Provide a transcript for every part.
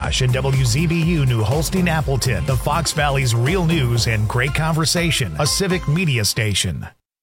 Josh and WZBU New Holstein Appleton, the Fox Valley's real news and great conversation, a civic media station.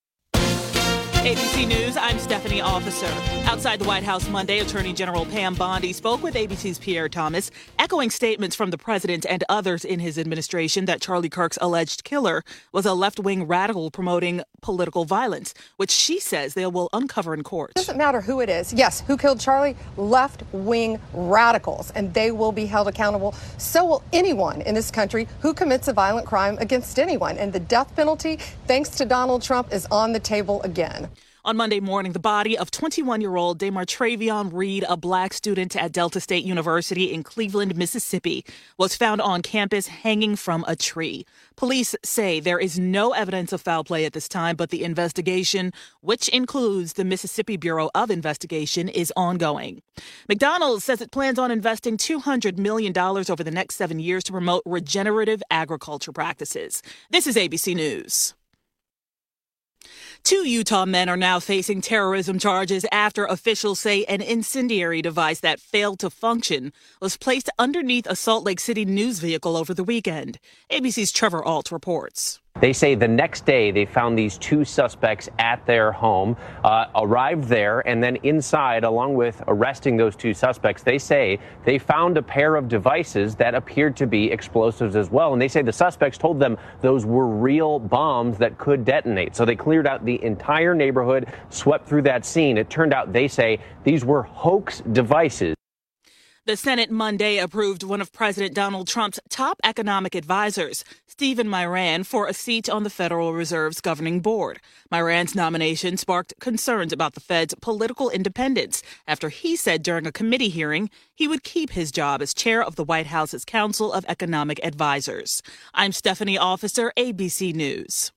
ABC News, I'm Stephanie Officer. Outside the White House Monday, Attorney General Pam Bondi spoke with ABC's Pierre Thomas, echoing statements from the president and others in his administration that Charlie Kirk's alleged killer was a left-wing radical promoting political violence, which she says they will uncover in court. It doesn't matter who it is. Yes, who killed Charlie? Left-wing radicals, and they will be held accountable. So will anyone in this country who commits a violent crime against anyone. And the death penalty, thanks to Donald Trump, is on the table again. On Monday morning, the body of 21-year-old Damar Travion Reed, a black student at Delta State University in Cleveland, Mississippi, was found on campus hanging from a tree. Police say there is no evidence of foul play at this time, but the investigation, which includes the Mississippi Bureau of Investigation, is ongoing. McDonald's says it plans on investing $200 million over the next 7 years to promote regenerative agriculture practices. This is ABC News. 2 Utah men are now facing terrorism charges after officials say an incendiary device that failed to function was placed underneath a Salt Lake City news vehicle over the weekend. ABC's Trevor Ault reports. They say the next day they found these 2 suspects at their home, arrived there, and then inside, along with arresting those 2 suspects, they say they found a pair of devices that appeared to be explosives as well. And they say the suspects told them those were real bombs that could detonate. So they cleared out the entire neighborhood, swept through that scene. It turned out, they say, these were hoax devices. The Senate Monday approved one of President Donald Trump's top economic advisors, Stephen Miran, for a seat on the Federal Reserve's governing board. Miran's nomination sparked concerns about the Fed's political independence after he said during a committee hearing he would keep his job as chair of the White House's Council of Economic Advisors. I'm Stephanie Officer, ABC News.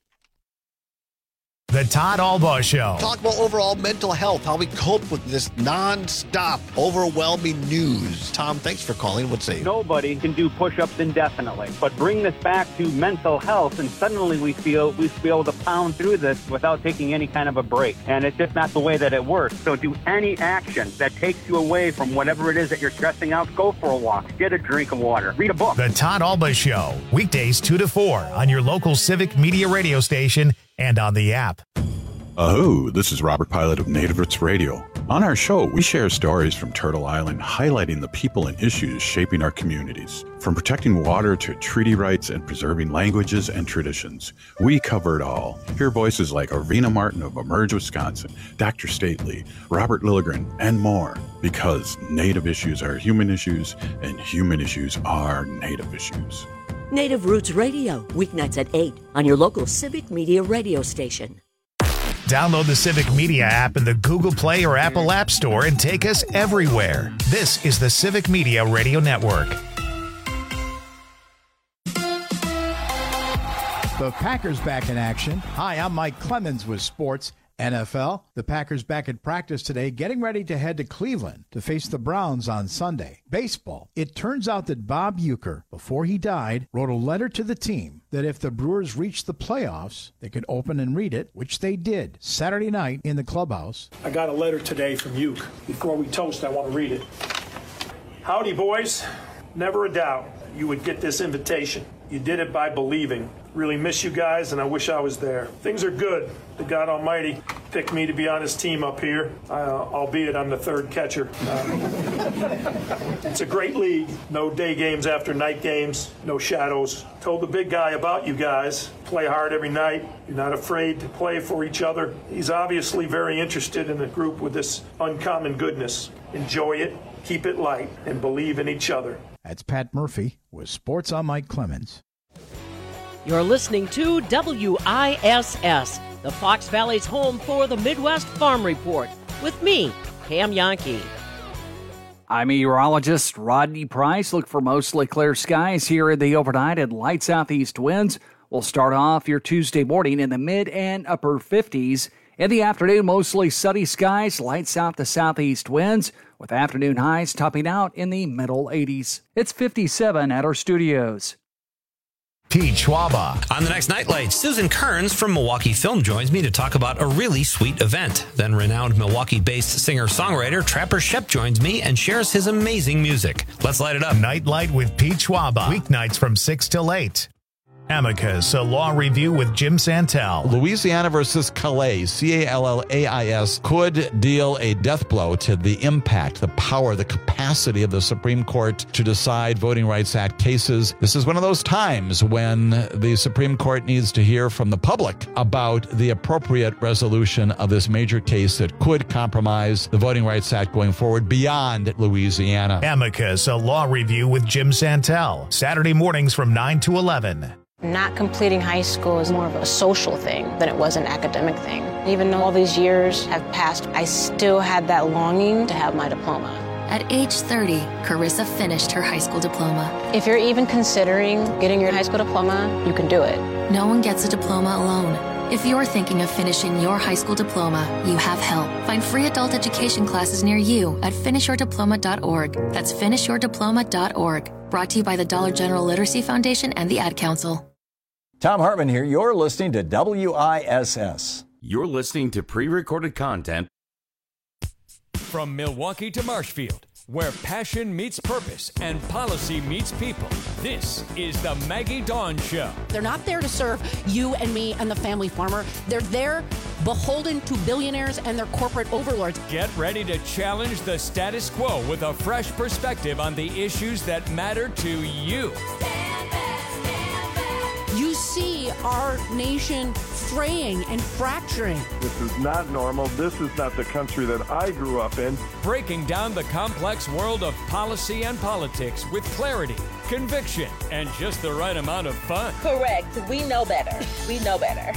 The Todd Albaugh Show. Talk about overall mental health, how we cope with this non-stop, overwhelming news. Tom, thanks for calling. What's say? Nobody can do push-ups indefinitely, but bring this back to mental health, and suddenly we feel we should be able to pound through this without taking any kind of a break. And it's just not the way that it works. So do any action that takes you away from whatever it is that you're stressing out. Go for a walk, get a drink of water, read a book. The Todd Albaugh Show, weekdays 2 to 4 on your local Civic Media radio station and on the app. This is Robert Pilot of Native Roots Radio. On our show, we share stories from Turtle Island highlighting the people and issues shaping our communities. From protecting water to treaty rights and preserving languages and traditions, we cover it all. Hear voices like Arvina Martin of Emerge, Wisconsin, Dr. Stately, Robert Lilligren, and more. Because Native issues are human issues, and human issues are Native issues. Native Roots Radio, weeknights at 8 on your local Civic Media radio station. Download the Civic Media app in the Google Play or Apple App Store and take us everywhere. This is the Civic Media Radio Network. The Packers back in action. Hi, I'm Mike Clemens with Sports. NFL, the Packers back at practice today, getting ready to head to Cleveland to face the Browns on Sunday. Baseball, it turns out that Bob Uecker, before he died, wrote a letter to the team that if the Brewers reached the playoffs, they could open and read it, which they did Saturday night in the clubhouse. I got a letter today from Ueck. Before we toast, I want to read it. Howdy, boys. Never a doubt you would get this invitation. You did it by believing. Really miss you guys, and I wish I was there. Things are good. The God Almighty picked me to be on his team up here, albeit I'm the third catcher. It's a great league. No day games after night games. No shadows. Told the big guy about you guys. Play hard every night. You're not afraid to play for each other. He's obviously very interested in the group with this uncommon goodness. Enjoy it, keep it light, and believe in each other. That's Pat Murphy with Sports. I'm Mike Clemens. You're listening to WISS, the Fox Valley's home for the Midwest Farm Report, with me, Pam Yankee. I'm meteorologist Rodney Price. Look for mostly clear skies here in the overnight and light southeast winds. We'll start off your Tuesday morning in the mid and upper 50s. In the afternoon, mostly sunny skies, light south to southeast winds, with afternoon highs topping out in the middle 80s. It's 57 at our studios. Pete Schwaba. On the next Nightlight, Susan Kearns from Milwaukee Film joins me to talk about a really sweet event. Then renowned Milwaukee-based singer-songwriter Trapper Shep joins me and shares his amazing music. Let's light it up. Nightlight with Pete Schwaba. Weeknights from 6 till 8. Amicus, a law review with Jim Santel. Louisiana versus Calais, Callais, could deal a death blow to the impact, the power, the capacity of the Supreme Court to decide Voting Rights Act cases. This is one of those times when the Supreme Court needs to hear from the public about the appropriate resolution of this major case that could compromise the Voting Rights Act going forward beyond Louisiana. Amicus, a law review with Jim Santel. Saturday mornings from 9 to 11. Not completing high school is more of a social thing than it was an academic thing. Even though all these years have passed, I still had that longing to have my diploma. At age 30, Carissa finished her high school diploma. If you're even considering getting your high school diploma, you can do it. No one gets a diploma alone. If you're thinking of finishing your high school diploma, you have help. Find free adult education classes near you at finishyourdiploma.org. That's finishyourdiploma.org. Brought to you by the Dollar General Literacy Foundation and the Ad Council. Tom Hartman here. You're listening to WISS. You're listening to pre-recorded content. From Milwaukee to Marshfield, where passion meets purpose and policy meets people, this is the Maggie Dawn Show. They're not there to serve you and me and the family farmer. They're there beholden to billionaires and their corporate overlords. Get ready to challenge the status quo with a fresh perspective on the issues that matter to you. You see our nation fraying and fracturing. This is not normal. This is not the country that I grew up in. Breaking down the complex world of policy and politics with clarity, conviction, and just the right amount of fun. Correct. We know better. We know better.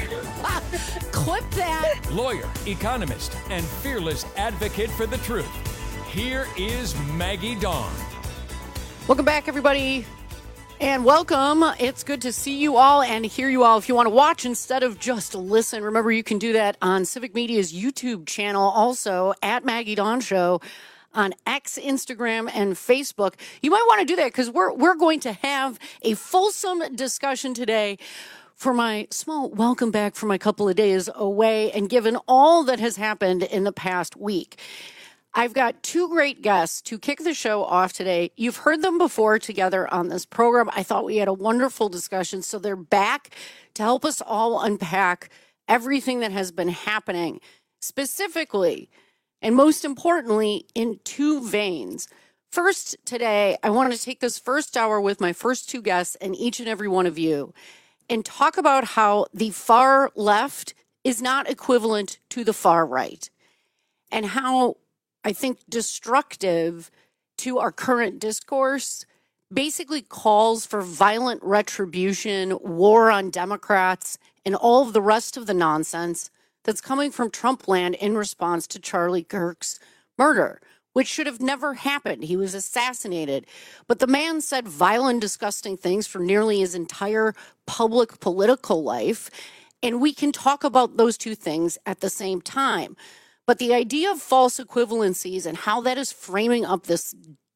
Clip that. Lawyer, economist, and fearless advocate for the truth. Here is Maggie Dawn. Welcome back, everybody. And welcome. It's good to see you all and hear you all. If you want to watch instead of just listen, remember you can do that on Civic Media's YouTube channel, also at Maggie Dawn Show on X, Instagram, and Facebook. You might want to do that because we're going to have a fulsome discussion today for my small welcome back from my couple of days away and given all that has happened in the past week. I've got two great guests to kick the show off today. You've heard them before together on this program. I thought we had a wonderful discussion. So they're back to help us all unpack everything that has been happening, specifically, and most importantly, in two veins. First, today, I want to take this first hour with my first two guests and each and every one of you and talk about how the far left is not equivalent to the far right and how I think destructive to our current discourse basically calls for violent retribution, war on Democrats, and all of the rest of the nonsense that's coming from Trump land in response to Charlie Kirk's murder, which should have never happened. He was assassinated. But the man said violent, disgusting things for nearly his entire public political life. And we can talk about those two things at the same time. But the idea of false equivalencies and how that is framing up this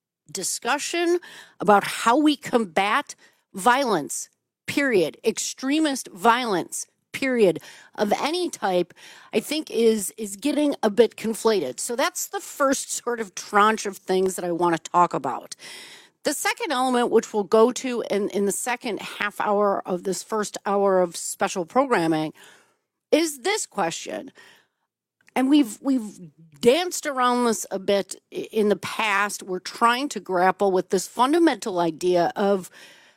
discussion about how we combat violence, period, extremist violence, period, of any type, I think is getting a bit conflated. So that's the first sort of tranche of things that I want to talk about. The second element, which we'll go to in the second half hour of this first hour of special programming, is this question. And we've danced around this a bit in the past. We're trying to grapple with this fundamental idea of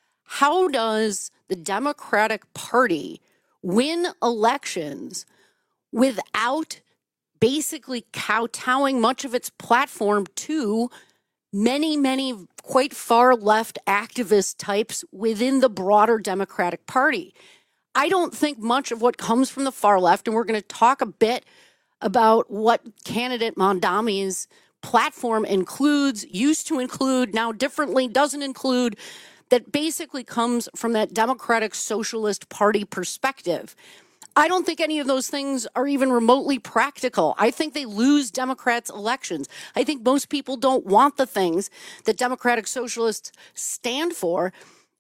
how does the Democratic Party win elections without basically kowtowing much of its platform to many quite far left activist types within the broader Democratic Party. I don't think much of what comes from the far left, and we're going to talk a bit about what candidate Mondami's platform includes, used to include, now differently doesn't include, that basically comes from that Democratic Socialist Party perspective. I don't think any of those things are even remotely practical. I think they lose Democrats' elections. I think most people don't want the things that Democratic Socialists stand for.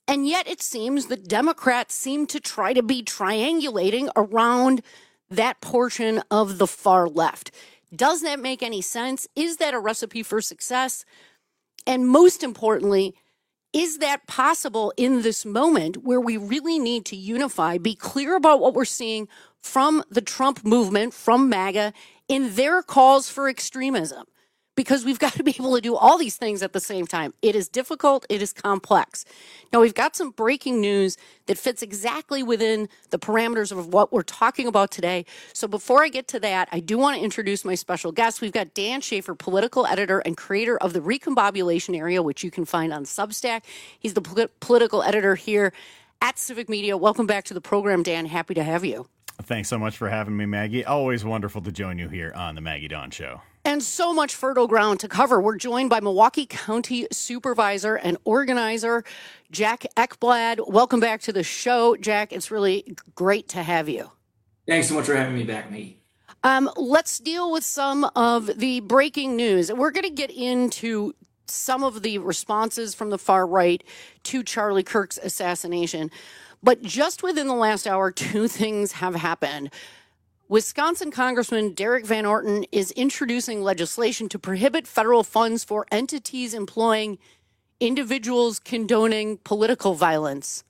And yet it seems that Democrats seem to try to be triangulating around that portion of the far left. Does that make any sense? Is that a recipe for success? And most importantly, is that possible in this moment where we really need to unify, be clear about what we're seeing from the Trump movement, from MAGA, in their calls for extremism? Because we've got to be able to do all these things at the same time. It is difficult. It is complex. Now, we've got some breaking news that fits exactly within the parameters of what we're talking about today. So before I get to that, I do want to introduce my special guest. We've got Dan Schaefer, political editor and creator of the Recombobulation Area, which you can find on Substack. He's the political editor here at Civic Media. Welcome back to the program, Dan. Happy to have you. Thanks so much for having me, Maggie. Always wonderful to join you here on the Maggie Dawn Show. And so much fertile ground to cover. We're joined by Milwaukee County Supervisor and Organizer Jack Ekblad. Welcome back to the show, Jack. It's really great to have you. Thanks so much for having me back, Maggie. Let's deal with some of the breaking news. We're going to get into some of the responses from the far right to Charlie Kirk's assassination. But just within the last hour, two things have happened. Wisconsin Congressman Derek Van Orton is introducing legislation to prohibit federal funds for entities employing individuals condoning political violence.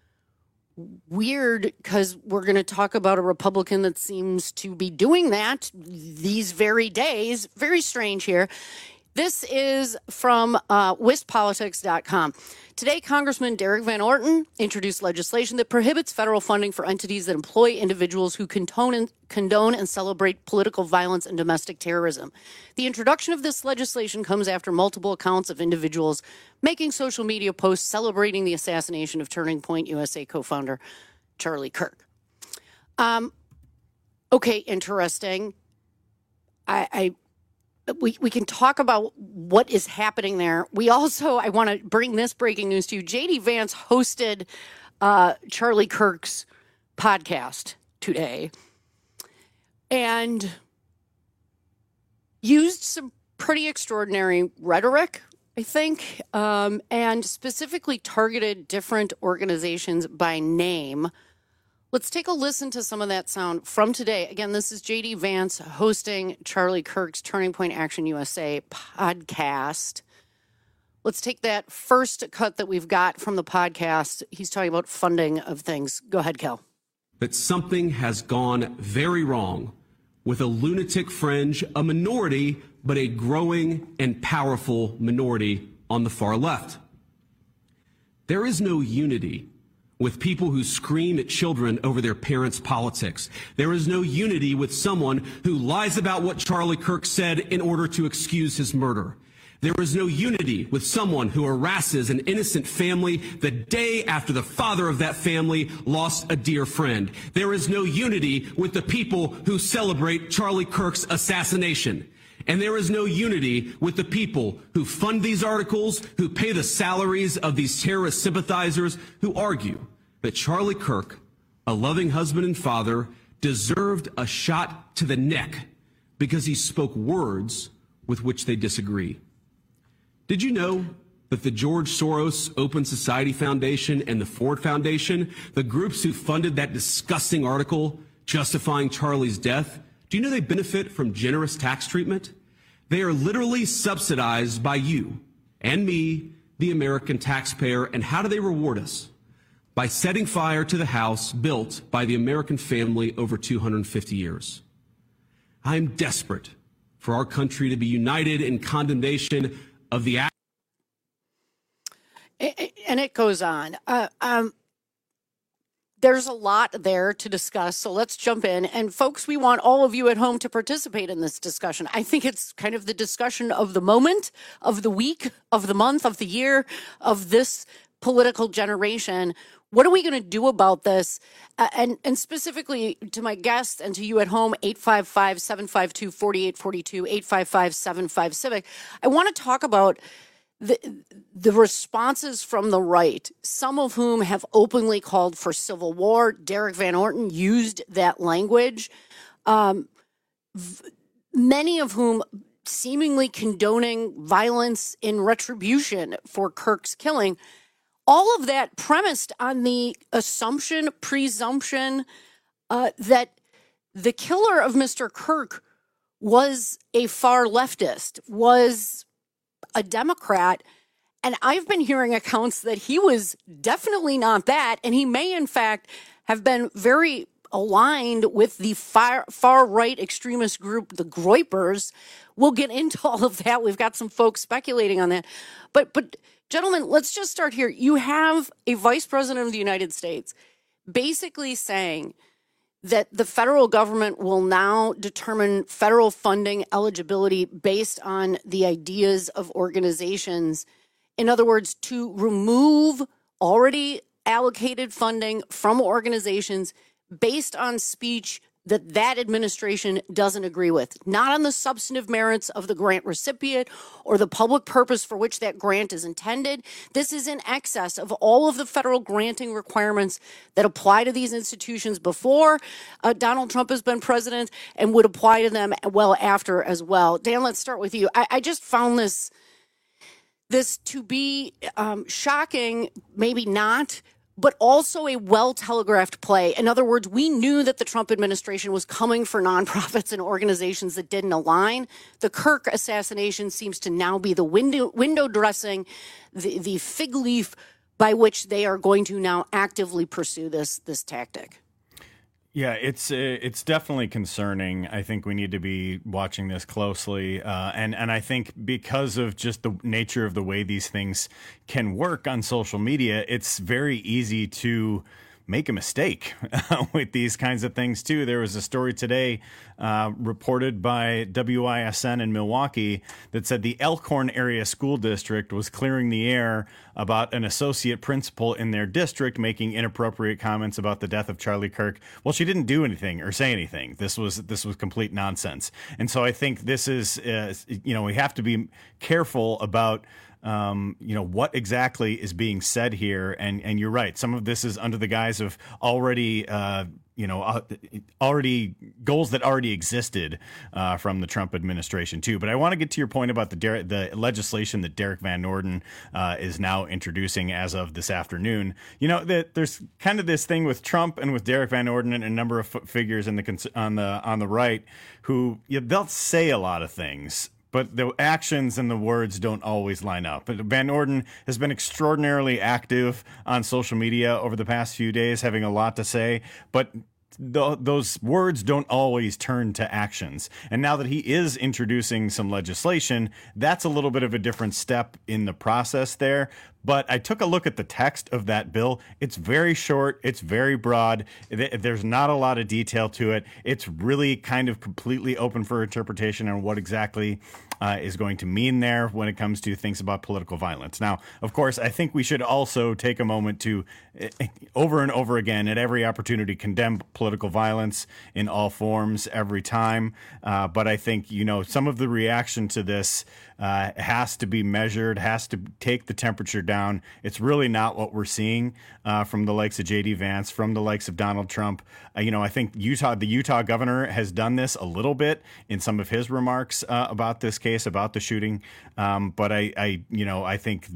Weird, because we're going to talk about a Republican that seems to be doing that these very days. Very strange here. This is from WisPolitics.com. Today, Congressman Derek Van Orton introduced legislation that prohibits federal funding for entities that employ individuals who condone and celebrate political violence and domestic terrorism. The introduction of this legislation comes after multiple accounts of individuals making social media posts celebrating the assassination of Turning Point USA co-founder Charlie Kirk. Okay, interesting. We can talk about what is happening there. We also, I want to bring this breaking news to you. J.D. Vance hosted Charlie Kirk's podcast today and used some pretty extraordinary rhetoric, I think, and specifically targeted different organizations by name. Let's take a listen to some of that sound from today. Again, this is J.D. Vance hosting Charlie Kirk's Turning Point Action USA podcast. Let's take that first cut that we've got from the podcast. He's talking about funding of things. Go ahead, Kel. That something has gone very wrong with a lunatic fringe, a minority, but a growing and powerful minority on the far left. There is no unity with people who scream at children over their parents' politics. There is no unity with someone who lies about what Charlie Kirk said in order to excuse his murder. There is no unity with someone who harasses an innocent family the day after the father of that family lost a dear friend. There is no unity with the people who celebrate Charlie Kirk's assassination. And there is no unity with the people who fund these articles, who pay the salaries of these terrorist sympathizers, who argue that Charlie Kirk, a loving husband and father, deserved a shot to the neck because he spoke words with which they disagree. Did you know that the George Soros Open Society Foundation and the Ford Foundation, the groups who funded that disgusting article justifying Charlie's death, do you know they benefit from generous tax treatment? They are literally subsidized by you and me, the American taxpayer. And how do they reward us? By setting fire to the house built by the American family over 250 years. I am desperate for our country to be united in condemnation of the act. And it goes on. There's a lot there to discuss, so let's jump in. And folks, we want all of you at home to participate in this discussion. I think it's kind of the discussion of the moment, of the week, of the month, of the year, of this political generation. What are we going to do about this? And specifically to my guests and to you at home, 855-752-4842, 855-75-CIVIC. I want to talk about the responses from the right, some of whom have openly called for civil war. Derek Van Orton used that language. Many of whom seemingly condoning violence in retribution for Kirk's killing. all of that premised on the presumption that the killer of Mr. Kirk was a far leftist, was a Democrat. And I've been hearing accounts that he was definitely not that. And he may, in fact, have been very aligned with the far-right extremist group, the Groypers. We'll get into all of that. We've got some folks speculating on that. But gentlemen, let's just start here. You have a vice president of the United States basically saying that the federal government will now determine federal funding eligibility based on the ideas of organizations. In other words, to remove already allocated funding from organizations based on speech that administration doesn't agree with, not on the substantive merits of the grant recipient or the public purpose for which that grant is intended. This is in excess of all of the federal granting requirements that apply to these institutions before Donald Trump has been president and would apply to them well after as well. Dan, let's start with you. I just found this to be shocking, maybe not, but also a well-telegraphed play. In other words, we knew that the Trump administration was coming for nonprofits and organizations that didn't align. The Kirk assassination seems to now be the window dressing, the fig leaf by which they are going to now actively pursue this tactic. Yeah, it's definitely concerning. I think we need to be watching this closely. And I think because of just the nature of the way these things can work on social media, it's very easy to make a mistake with these kinds of things, too. There was a story today reported by WISN in Milwaukee that said the Elkhorn Area School District was clearing the air about an associate principal in their district making inappropriate comments about the death of Charlie Kirk. Well, she didn't do anything or say anything. This was complete nonsense. And so I think this is, we have to be careful about what exactly is being said here. And you're right. Some of this is under the guise of already goals that already existed from the Trump administration, too. But I want to get to your point about the legislation that Derek Van Orden is now introducing as of this afternoon. There's kind of this thing with Trump and with Derek Van Orden and a number of figures on the right who they'll say a lot of things, but the actions and the words don't always line up. But Van Orden has been extraordinarily active on social media over the past few days, having a lot to say, but those words don't always turn to actions. And now that he is introducing some legislation, that's a little bit of a different step in the process there. But I took a look at the text of that bill. It's very short. It's very broad. There's not a lot of detail to it. It's really kind of completely open for interpretation on what exactly is going to mean there when it comes to things about political violence. Now, of course, I think we should also take a moment to, over and over again, at every opportunity, condemn political violence in all forms every time. But I think, some of the reaction to this has to be measured, has to take the temperature down. It's really not what we're seeing from the likes of J.D. Vance, from the likes of Donald Trump. I think the Utah governor has done this a little bit in some of his remarks about this case, about the shooting. But I think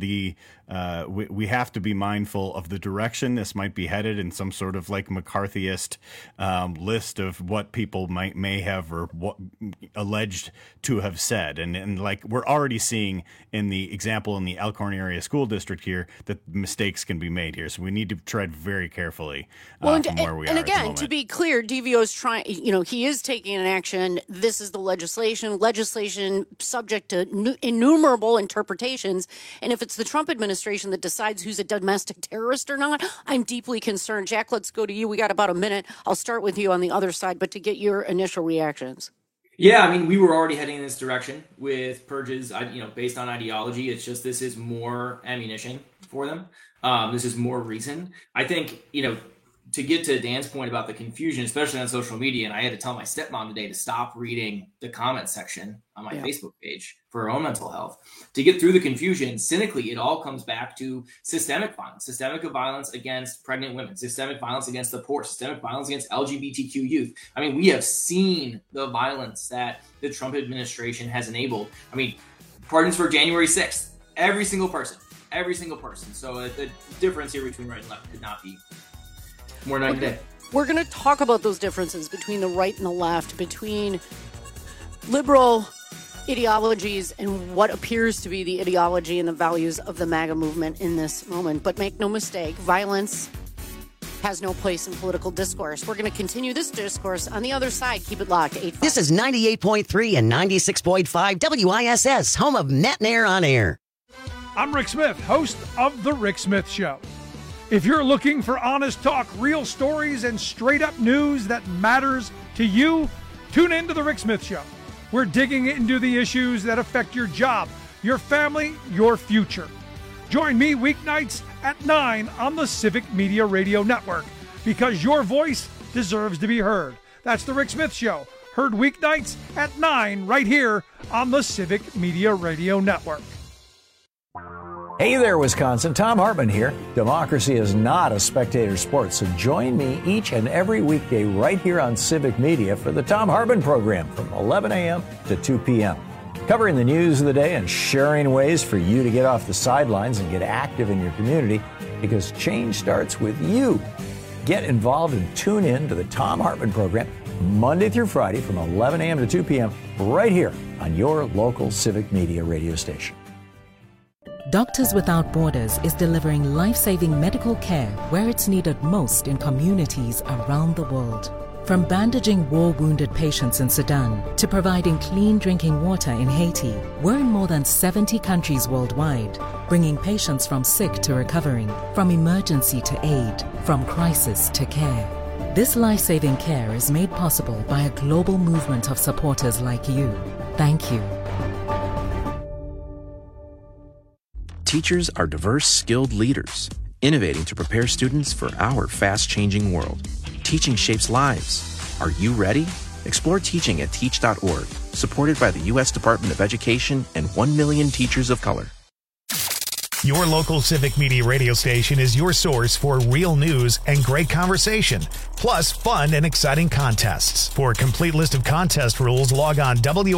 we have to be mindful of the direction this might be headed in some sort of like McCarthyist list of what people may have or what alleged to have said. And like we're already seeing in the example in the Elkhorn Area School District here that mistakes can be made here. So we need to tread very carefully from where we are. And again, to be clear, DVO is trying, he is taking an action. This is the legislation subject to innumerable interpretations. And if it's the Trump administration that decides who's a domestic terrorist or not, I'm deeply concerned. Jack, let's go to you. We got about a minute. I'll start with you on the other side, but to get your initial reactions. Yeah, we were already heading in this direction with purges, based on ideology. It's just this is more ammunition for them. This is more reason. I think, to get to Dan's point about the confusion, especially on social media, and I had to tell my stepmom today to stop reading the comment section on my Facebook page for her own mental health. To get through the confusion, cynically, it all comes back to systemic violence against pregnant women, systemic violence against the poor, systemic violence against LGBTQ youth. We have seen the violence that the Trump administration has enabled. Pardons for January 6th. Every single person every single person. So the difference here between right and left could not be more night and day. We're going to talk about those differences between the right and the left, between liberal ideologies and what appears to be the ideology and the values of the MAGA movement in this moment. But make no mistake, violence has no place in political discourse. We're going to continue this discourse on the other side. Keep it locked. This is 98.3 and 96.5 WISS, home of Matt Nair on Air. I'm Rick Smith, host of The Rick Smith Show. If you're looking for honest talk, real stories, and straight-up news that matters to you, tune in to The Rick Smith Show. We're digging into the issues that affect your job, your family, your future. Join me weeknights at 9 on the Civic Media Radio Network, because your voice deserves to be heard. That's The Rick Smith Show, heard weeknights at 9 right here on the Civic Media Radio Network. Hey there, Wisconsin. Tom Hartman here. Democracy is not a spectator sport, so join me each and every weekday right here on Civic Media for the Tom Hartman program from 11 a.m. to 2 p.m. Covering the news of the day and sharing ways for you to get off the sidelines and get active in your community, because change starts with you. Get involved and tune in to the Tom Hartman program Monday through Friday from 11 a.m. to 2 p.m. right here on your local Civic Media radio station. Doctors Without Borders is delivering life-saving medical care where it's needed most in communities around the world. From bandaging war-wounded patients in Sudan to providing clean drinking water in Haiti, we're in more than 70 countries worldwide, bringing patients from sick to recovering, from emergency to aid, from crisis to care. This life-saving care is made possible by a global movement of supporters like you. Thank you. Teachers are diverse, skilled leaders, innovating to prepare students for our fast-changing world. Teaching shapes lives. Are you ready? Explore teaching at teach.org, supported by the U.S. Department of Education and 1 million teachers of color. Your local Civic Media radio station is your source for real news and great conversation, plus fun and exciting contests. For a complete list of contest rules, log on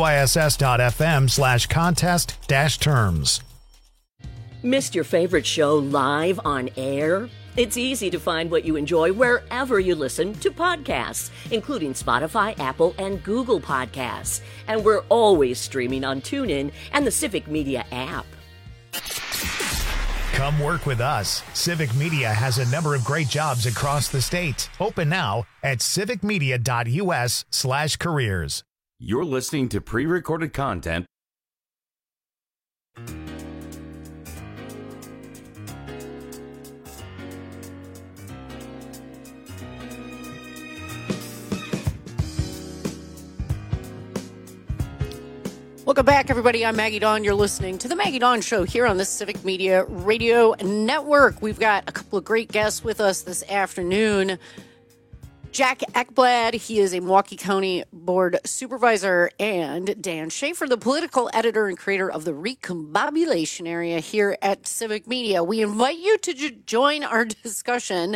wiss.fm/contest-terms. Missed your favorite show live on air? It's easy to find what you enjoy wherever you listen to podcasts, including Spotify, Apple, and Google Podcasts. And we're always streaming on TuneIn and the Civic Media app. Come work with us. Civic Media has a number of great jobs across the state. Open now at civicmedia.us/careers. You're listening to pre-recorded content. Welcome back, everybody. I'm Maggie Dawn. You're listening to The Maggie Dawn Show here on the Civic Media Radio Network. We've got a couple of great guests with us this afternoon. Jack Ekblad, he is a Milwaukee County Board Supervisor, and Dan Schaefer, the political editor and creator of the Recombobulation Area here at Civic Media. We invite you to join our discussion,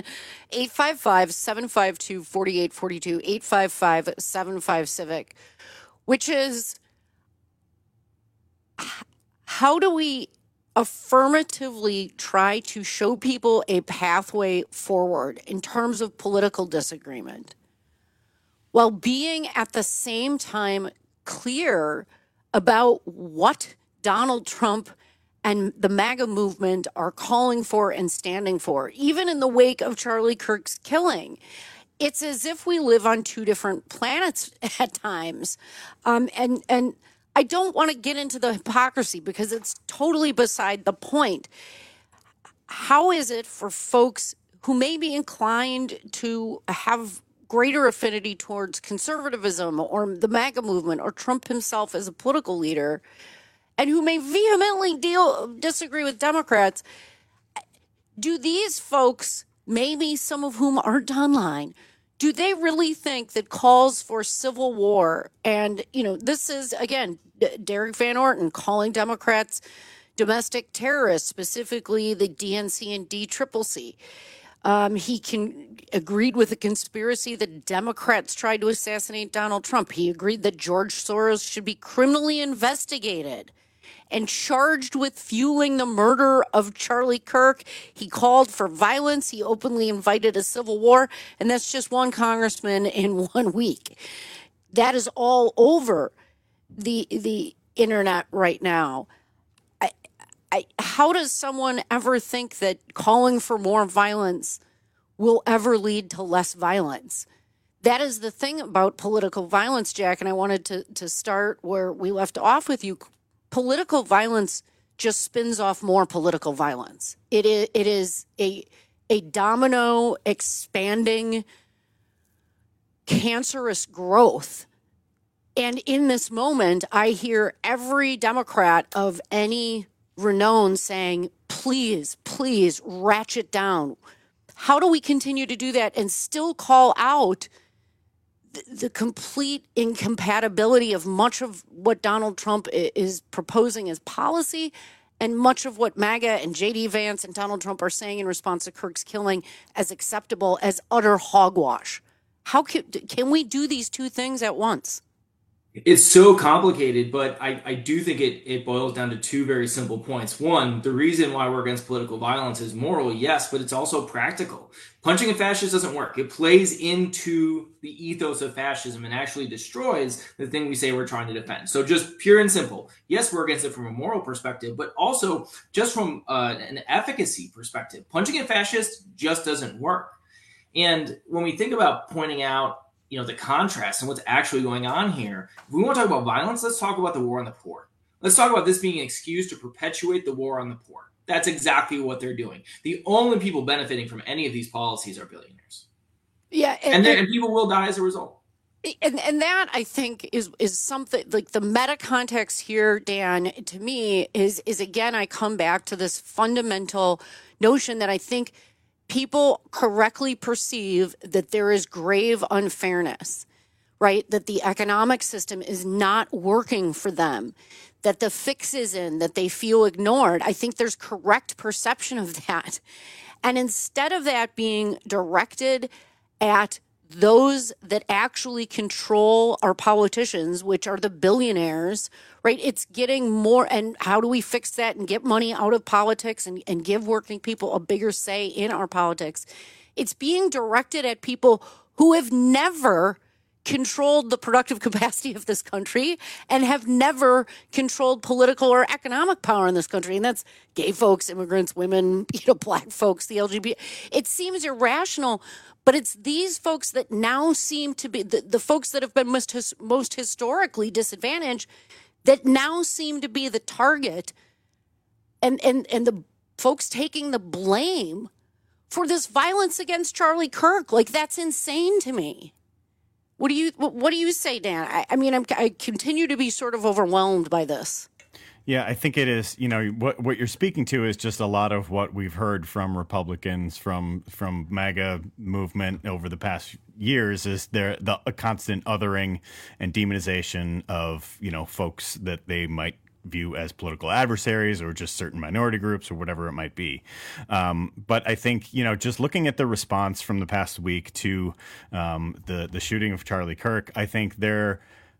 855-752-4842, 855-75-CIVIC, which is, how do we affirmatively try to show people a pathway forward in terms of political disagreement while being at the same time clear about what Donald Trump and the MAGA movement are calling for and standing for, even in the wake of Charlie Kirk's killing? It's as if we live on two different planets at times. And I don't want to get into the hypocrisy because it's totally beside the point. How is it for folks who may be inclined to have greater affinity towards conservatism or the MAGA movement or Trump himself as a political leader, and who may vehemently disagree with Democrats, do these folks, maybe some of whom aren't online, do they really think that calls for civil war, and, this is, again, Derek Van Orton calling Democrats domestic terrorists, specifically the DNC and DCCC. He agreed with the conspiracy that Democrats tried to assassinate Donald Trump. He agreed that George Soros should be criminally investigated. and charged with fueling the murder of Charlie Kirk. He called for violence. He openly invited a civil war. And that's just one congressman in 1 week. That is all over the internet right now. How does someone ever think that calling for more violence will ever lead to less violence? That is the thing about political violence, Jack, and I wanted to start where we left off with you. Political violence just spins off more political violence. It is a domino expanding cancerous growth. And in this moment, I hear every Democrat of any renown saying, please, please ratchet down. How do we continue to do that and still call out the complete incompatibility of much of what Donald Trump is proposing as policy and much of what MAGA and J.D. Vance and Donald Trump are saying in response to Kirk's killing as acceptable as utter hogwash? How can we do these two things at once? It's so complicated, but I do think it boils down to two very simple points. One, the reason why we're against political violence is moral, yes, but it's also practical. Punching a fascist doesn't work. It plays into the ethos of fascism and actually destroys the thing we say we're trying to defend. So just pure and simple. Yes, we're against it from a moral perspective, but also just from an efficacy perspective. Punching a fascist just doesn't work. And when we think about pointing out the contrast and what's actually going on here. If we want to talk about violence, let's talk about the war on the poor. Let's talk about this being an excuse to perpetuate the war on the poor. That's exactly what they're doing. The only people benefiting from any of these policies are billionaires. Yeah. And people will die as a result. And that, I think, is something like the meta context here, Dan, to me is again, I come back to this fundamental notion that I think people correctly perceive that there is grave unfairness, right? That the economic system is not working for them, that the fix is in, that they feel ignored. I think there's correct perception of that. And instead of that being directed at those that actually control our politicians, which are the billionaires, right? It's getting more. And how do we fix that and get money out of politics and give working people a bigger say in our politics? It's being directed at people who have never controlled the productive capacity of this country and have never controlled political or economic power in this country. And that's gay folks, immigrants, women, black folks, the LGBT. It seems irrational, but it's these folks that now seem to be the folks that have been most historically disadvantaged that now seem to be the target and the folks taking the blame for this violence against Charlie Kirk. Like, that's insane to me. What do you say, Dan? I continue to be sort of overwhelmed by this. Yeah, I think it is. What you're speaking to is just a lot of what we've heard from Republicans, from MAGA movement over the past years, is the constant othering and demonization of folks that they might view as political adversaries or just certain minority groups or whatever it might be. But I think, just looking at the response from the past week to the shooting of Charlie Kirk, I think there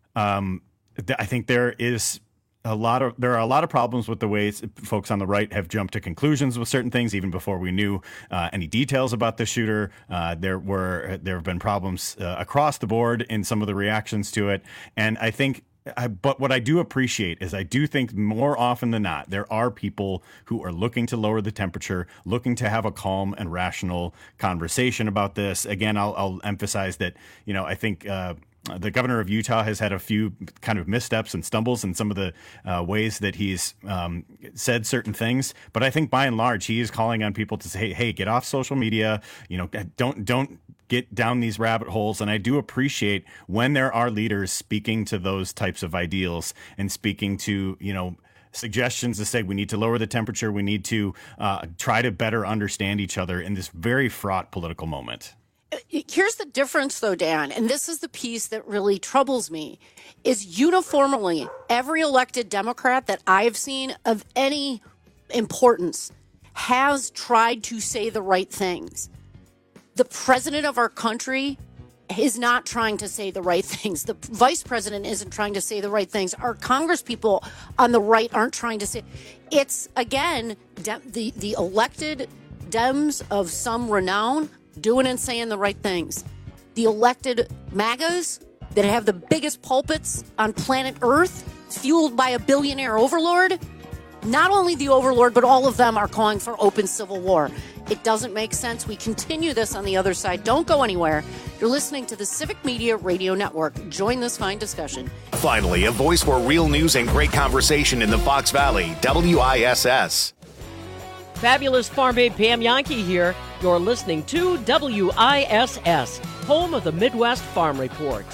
is there are a lot of problems with the ways folks on the right have jumped to conclusions with certain things, even before we knew any details about the shooter. There have been problems across the board in some of the reactions to it. And I think but what I do appreciate is I do think more often than not, there are people who are looking to lower the temperature, looking to have a calm and rational conversation about this. Again, I'll emphasize that, I think the governor of Utah has had a few kind of missteps and stumbles in some of the ways that he's said certain things. But I think by and large, he is calling on people to say, hey, get off social media. Don't get down these rabbit holes. And I do appreciate when there are leaders speaking to those types of ideals and speaking to, suggestions to say we need to lower the temperature. We need to try to better understand each other in this very fraught political moment. Here's the difference, though, Dan, and this is the piece that really troubles me, is uniformly every elected Democrat that I've seen of any importance has tried to say the right things. The president of our country is not trying to say the right things. The vice president isn't trying to say the right things. Our Congress people on the right aren't trying to say. It's, again, the elected Dems of some renown doing and saying the right things. The elected MAGAs that have the biggest pulpits on planet Earth, fueled by a billionaire overlord, not only the overlord, but all of them are calling for open civil war. It doesn't make sense. We continue this on the other side. Don't go anywhere. You're listening to the Civic Media Radio Network. Join this fine discussion. Finally, a voice for real news and great conversation in the Fox Valley, WISS. Fabulous farm babe Pam Yankee here. You're listening to WISS, home of the Midwest Farm Report.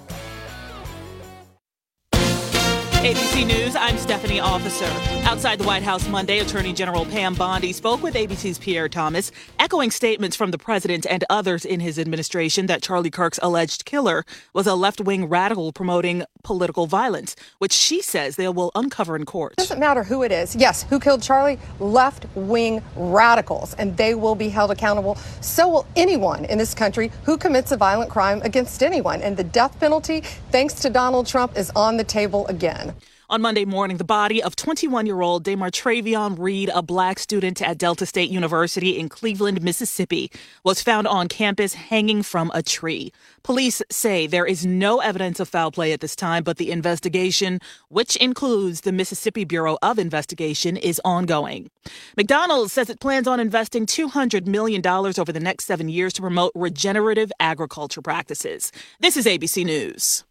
ABC News, I'm Stephanie Officer. Outside the White House Monday, Attorney General Pam Bondi spoke with ABC's Pierre Thomas, echoing statements from the president and others in his administration that Charlie Kirk's alleged killer was a left-wing radical promoting political violence, which she says they will uncover in court. It doesn't matter who it is. Yes, who killed Charlie? Left-wing radicals, and they will be held accountable. So will anyone in this country who commits a violent crime against anyone. And the death penalty, thanks to Donald Trump, is on the table again. On Monday morning, the body of 21-year-old Damar Travion Reed, a black student at Delta State University in Cleveland, Mississippi, was found on campus hanging from a tree. Police say there is no evidence of foul play at this time, but the investigation, which includes the Mississippi Bureau of Investigation, is ongoing. McDonald's says it plans on investing $200 million over the next 7 years to promote regenerative agriculture practices. This is ABC News.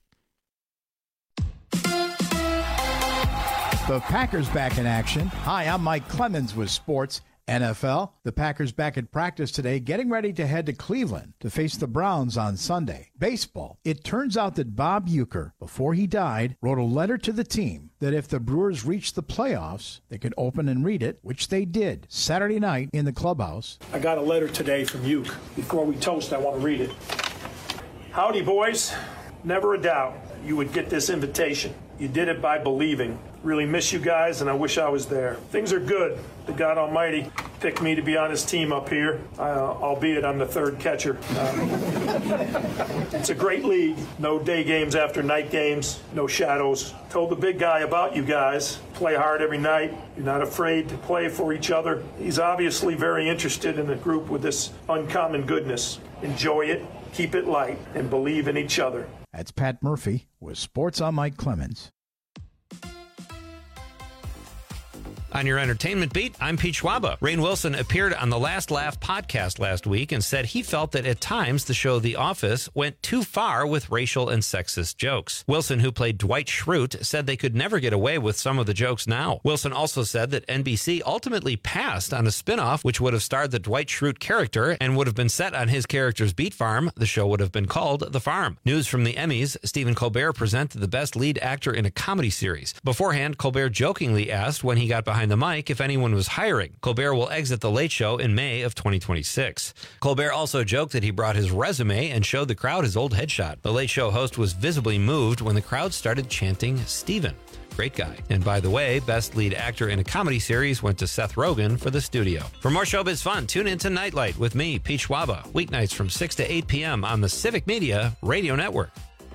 The Packers back in action. Hi, I'm Mike Clemens with Sports. NFL, the Packers back at practice today, getting ready to head to Cleveland to face the Browns on Sunday. Baseball, it turns out that Bob Uecker, before he died, wrote a letter to the team that if the Brewers reached the playoffs, they could open and read it, which they did Saturday night in the clubhouse. I got a letter today from Ueck. Before we toast, I want to read it. Howdy, boys. Never a doubt you would get this invitation. You did it by believing. Really miss you guys, and I wish I was there. Things are good. The God Almighty picked me to be on his team up here, albeit I'm the third catcher. It's a great league. No day games after night games. No shadows. Told the big guy about you guys. Play hard every night. You're not afraid to play for each other. He's obviously very interested in the group with this uncommon goodness. Enjoy it, keep it light, and believe in each other. That's Pat Murphy with Sports. I'm Mike Clemens. On your entertainment beat, I'm Pete Schwaba. Rainn Wilson appeared on the Last Laugh podcast last week and said he felt that at times the show The Office went too far with racial and sexist jokes. Wilson, who played Dwight Schrute, said they could never get away with some of the jokes now. Wilson also said that NBC ultimately passed on a spinoff which would have starred the Dwight Schrute character and would have been set on his character's beat farm. The show would have been called The Farm. News from the Emmys, Stephen Colbert presented the Best Lead Actor in a Comedy Series. Beforehand, Colbert jokingly asked when he got behind the mic if anyone was hiring. Colbert will exit The Late Show in May of 2026. Colbert also joked that he brought his resume and showed the crowd his old headshot. The Late Show host was visibly moved when the crowd started chanting Steven. Great guy. And by the way, Best Lead Actor in a Comedy Series went to Seth Rogen for The Studio. For more showbiz fun, tune in to Nightlight with me, Pete Schwaba, weeknights from 6 to 8 p.m. on the Civic Media Radio Network.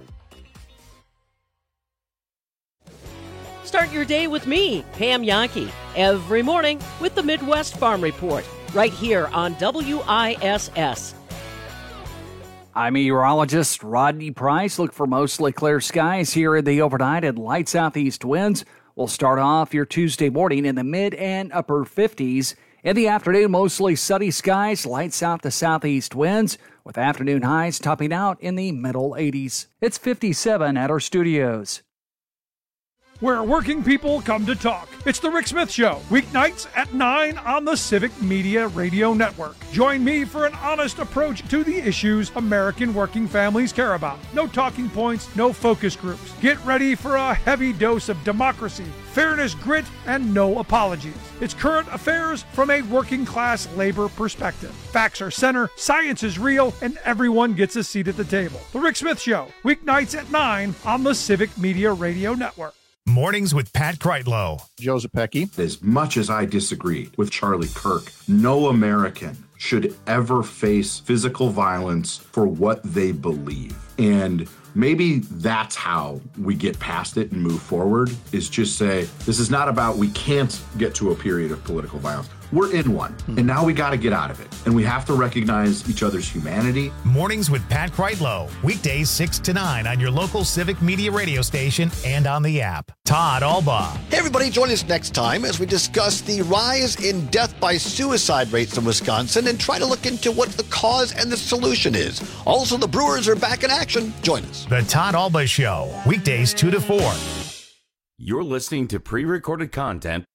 Start your day with me, Pam Yankee, every morning with the Midwest Farm Report, right here on WISS. I'm meteorologist Rodney Price. Look for mostly clear skies here in the overnight and light southeast winds. We'll start off your Tuesday morning in the mid and upper 50s. In the afternoon, mostly sunny skies, light south to southeast winds, with afternoon highs topping out in the middle 80s. It's 57 at our studios. Where working people come to talk. It's The Rick Smith Show, weeknights at 9 on the Civic Media Radio Network. Join me for an honest approach to the issues American working families care about. No talking points, no focus groups. Get ready for a heavy dose of democracy, fairness, grit, and no apologies. It's current affairs from a working class labor perspective. Facts are center, science is real, and everyone gets a seat at the table. The Rick Smith Show, weeknights at 9 on the Civic Media Radio Network. Mornings with Pat Kreitlow. Joe Zepecki. As much as I disagreed with Charlie Kirk, no American should ever face physical violence for what they believe. And maybe that's how we get past it and move forward, is just say, this is not about we can't get to a period of political violence. We're in one, and now we got to get out of it. And we have to recognize each other's humanity. Mornings with Pat Kreitlow. Weekdays 6 to 9 on your local Civic Media radio station and on the app. Todd Alba. Hey, everybody, join us next time as we discuss the rise in death by suicide rates in Wisconsin and try to look into what the cause and the solution is. Also, the Brewers are back in action. Join us. The Todd Alba Show. Weekdays 2 to 4. You're listening to pre-recorded content.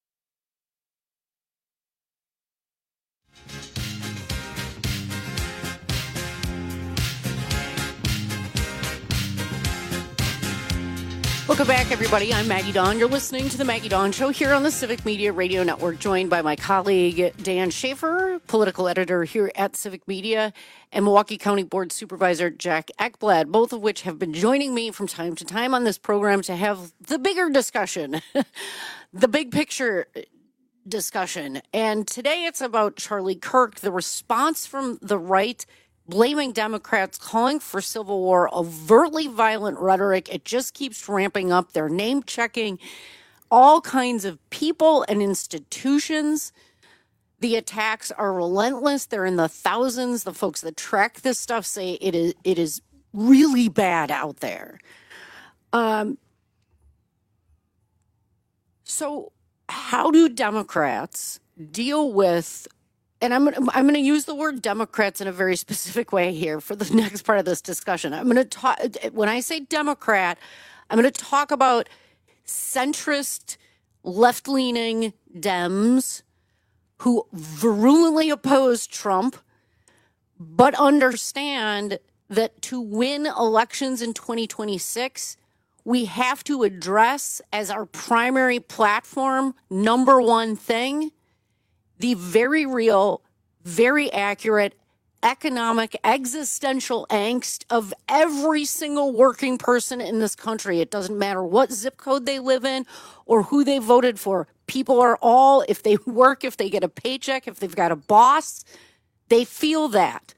Welcome back, everybody. I'm Maggie Dawn. You're listening to the Maggie Dawn Show here on the Civic Media Radio Network, joined by my colleague Dan Schaefer, political editor here at Civic Media, and Milwaukee County Board Supervisor Jack Ekblad, both of which have been joining me from time to time on this program to have the bigger discussion, the big picture discussion. And today it's about Charlie Kirk, the response from the right blaming Democrats, calling for civil war, overtly violent rhetoric. It just keeps ramping up. They're name-checking all kinds of people and institutions. The attacks are relentless. They're in the thousands. The folks that track this stuff say it is really bad out there. So how do Democrats deal with, and I'm going to use the word Democrats in a very specific way here for the next part of this discussion. I'm going to talk, when I say Democrat, I'm going to talk about centrist, left-leaning Dems who virulently oppose Trump, but understand that to win elections in 2026, we have to address as our primary platform, number one thing, the very real, very accurate economic, existential angst of every single working person in this country. It doesn't matter what zip code they live in or who they voted for. People are all, if they work, if they get a paycheck, if they've got a boss, they feel that.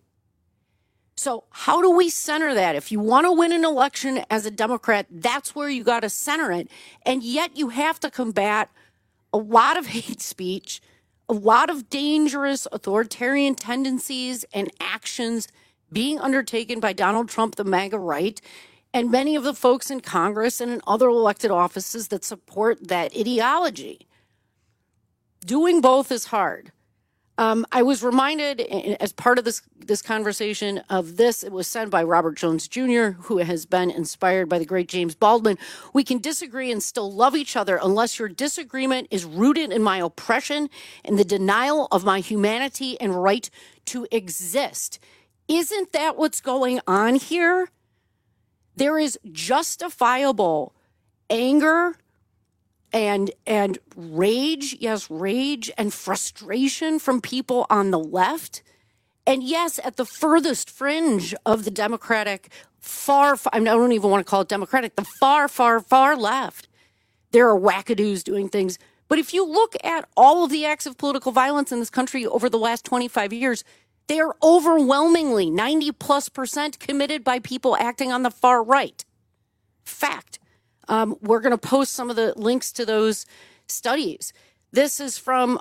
So how do we center that? If you want to win an election as a Democrat, that's where you got to center it. And yet you have to combat a lot of hate speech, a lot of dangerous authoritarian tendencies and actions being undertaken by Donald Trump, the MAGA right, and many of the folks in Congress and in other elected offices that support that ideology. Doing both is hard. I was reminded as part of this conversation of this. It was said by Robert Jones Jr., who has been inspired by the great James Baldwin. We can disagree and still love each other unless your disagreement is rooted in my oppression and the denial of my humanity and right to exist. Isn't that what's going on here? There is justifiable anger and rage, yes, rage and frustration from people on the left. And yes, at the furthest fringe of the Democratic I don't even want to call it Democratic, the far, far, far left, there are wackadoos doing things. But if you look at all of the acts of political violence in this country over the last 25 years, they are overwhelmingly 90+% committed by people acting on the far right. Fact. We're going to post some of the links to those studies. This is from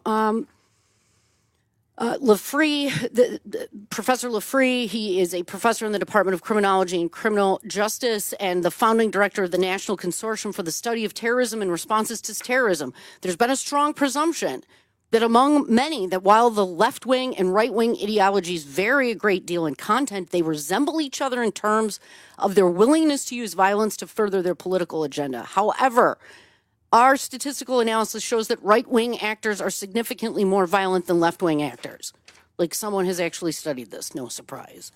LaFree, Professor LaFree. He is a professor in the Department of Criminology and Criminal Justice and the founding director of the National Consortium for the Study of Terrorism and Responses to Terrorism. There's been a strong presumption that among many, that while the left-wing and right-wing ideologies vary a great deal in content, they resemble each other in terms of their willingness to use violence to further their political agenda. However, our statistical analysis shows that right-wing actors are significantly more violent than left-wing actors. Like someone has actually studied this, no surprise.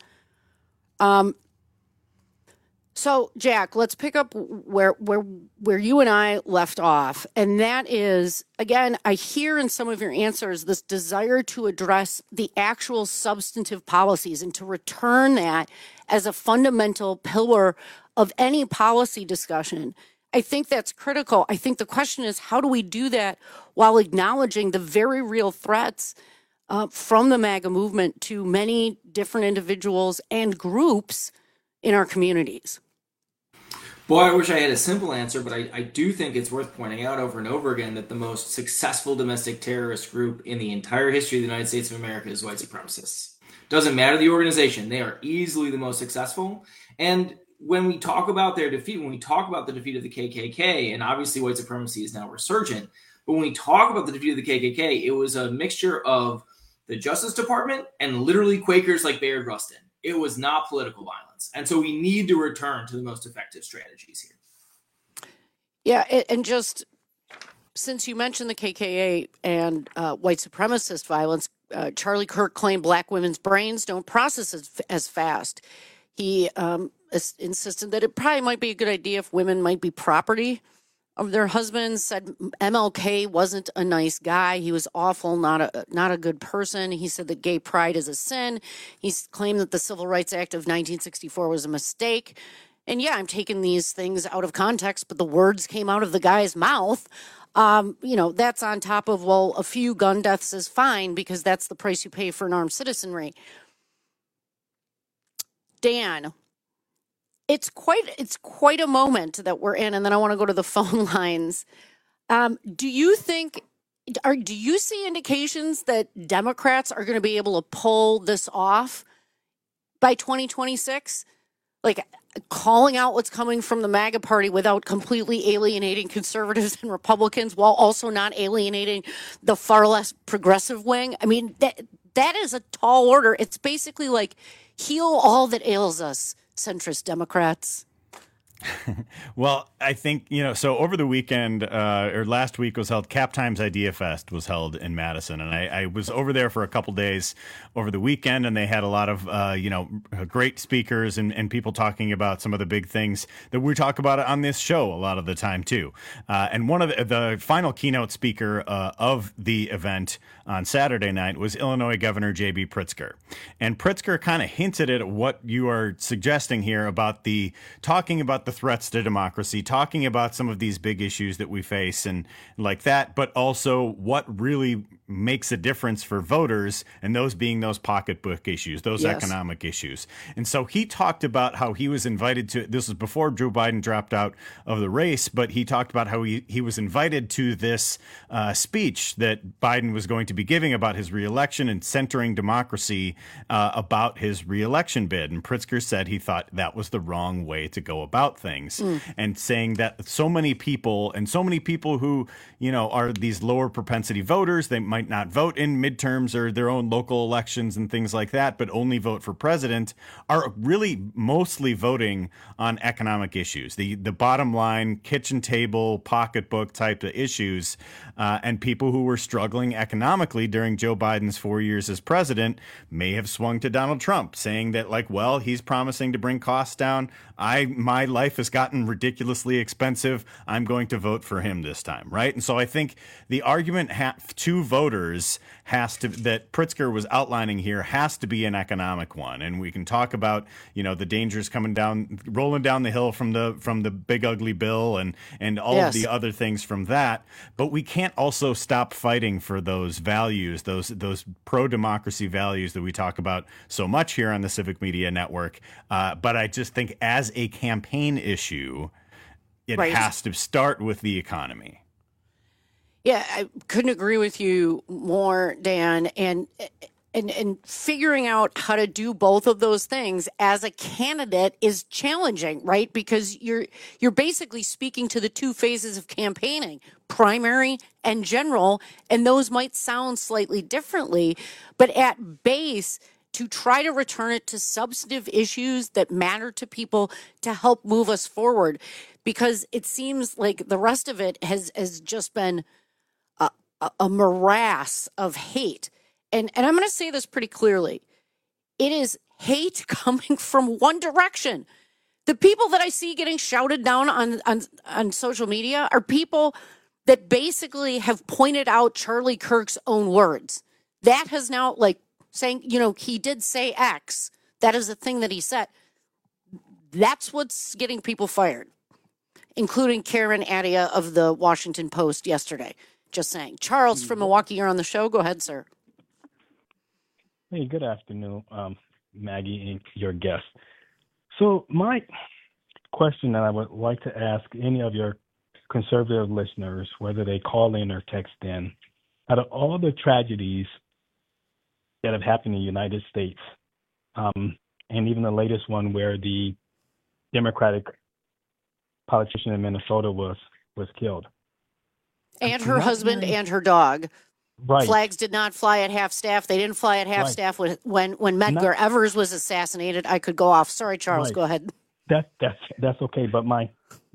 So, Jack, let's pick up where you and I left off. And that is, again, I hear in some of your answers this desire to address the actual substantive policies and to return that as a fundamental pillar of any policy discussion. I think that's critical. I think the question is, how do we do that while acknowledging the very real threats from the MAGA movement to many different individuals and groups in our communities? Boy, I wish I had a simple answer, but I do think it's worth pointing out over and over again that the most successful domestic terrorist group in the entire history of the United States of America is white supremacists. Doesn't matter the organization, they are easily the most successful. And when we talk about their defeat, when we talk about the defeat of the KKK, and obviously white supremacy is now resurgent, but when we talk about the defeat of the KKK, it was a mixture of the Justice Department and literally Quakers like Bayard Rustin. It was not political violence. And so we need to return to the most effective strategies here. Yeah, and just since you mentioned the KKK and white supremacist violence, Charlie Kirk claimed black women's brains don't process as fast. He insisted that it probably might be a good idea if women might be property of their husbands, said MLK wasn't a nice guy. He was awful, not a good person. He said that gay pride is a sin. He claimed that the Civil Rights Act of 1964 was a mistake. And yeah, I'm taking these things out of context, but the words came out of the guy's mouth. That's on top of, well, a few gun deaths is fine because that's the price you pay for an armed citizenry. Dan, it's quite a moment that we're in, and then I want to go to the phone lines. Do you see indications that Democrats are going to be able to pull this off by 2026? Like calling out what's coming from the MAGA party without completely alienating conservatives and Republicans while also not alienating the far less progressive wing? I mean, that is a tall order. It's basically like heal all that ails us, centrist Democrats. Well, I think, so over the weekend or last week was held, Cap Times Idea Fest was held in Madison. And I was over there for a couple days over the weekend, and they had a lot of, great speakers and people talking about some of the big things that we talk about on this show a lot of the time, too. And one of the final keynote speaker of the event on Saturday night was Illinois Governor J.B. Pritzker. And Pritzker kind of hinted at what you are suggesting here about talking about the threats to democracy, talking about some of these big issues that we face and like that, but also what really makes a difference for voters, and those being those pocketbook issues, those economic issues. And so he talked about how he was invited to, this was before Joe Biden dropped out of the race, but he talked about how he was invited to this speech that Biden was going to be giving about his reelection and centering democracy about his reelection bid. And Pritzker said he thought that was the wrong way to go about things, and saying that so many people who, are these lower propensity voters, they might not vote in midterms or their own local elections and things like that, but only vote for president, are really mostly voting on economic issues, the bottom line, kitchen table, pocketbook type of issues, and people who were struggling economically during Joe Biden's 4 years as president may have swung to Donald Trump, saying that, he's promising to bring costs down. My life has gotten ridiculously expensive. I'm going to vote for him this time, right? And so I think the argument to voters that Pritzker was outlining here has to be an economic one. And we can talk about, the dangers rolling down the hill from the big ugly bill and all of the other things from that. But we can't also stop fighting for those values, those pro-democracy values that we talk about so much here on the Civic Media Network. But I just think as a campaign issue, it has to start with the economy. Yeah, I couldn't agree with you more, Dan. And figuring out how to do both of those things as a candidate is challenging, right? Because you're basically speaking to the two phases of campaigning, primary and general, and those might sound slightly differently, but at base, to try to return it to substantive issues that matter to people to help move us forward, because it seems like the rest of it has just been a morass of hate. And I'm going to say this pretty clearly. It is hate coming from one direction. The people that I see getting shouted down on social media are people that basically have pointed out Charlie Kirk's own words. That has now, saying, he did say X. That is the thing that he said. That's what's getting people fired, including Karen Adia of the Washington Post yesterday. Just saying. Charles from Milwaukee, you're on the show. Go ahead, sir. Hey, good afternoon, Maggie and your guest. So my question that I would like to ask any of your conservative listeners, whether they call in or text in, out of all the tragedies that have happened in the United States, and even the latest one where the Democratic politician in Minnesota was killed. And her husband and her dog. Right. Flags did not fly at half staff. They didn't fly at half staff when Medgar Evers was assassinated. I could go off. Sorry, Charles. Go ahead. That's okay. But my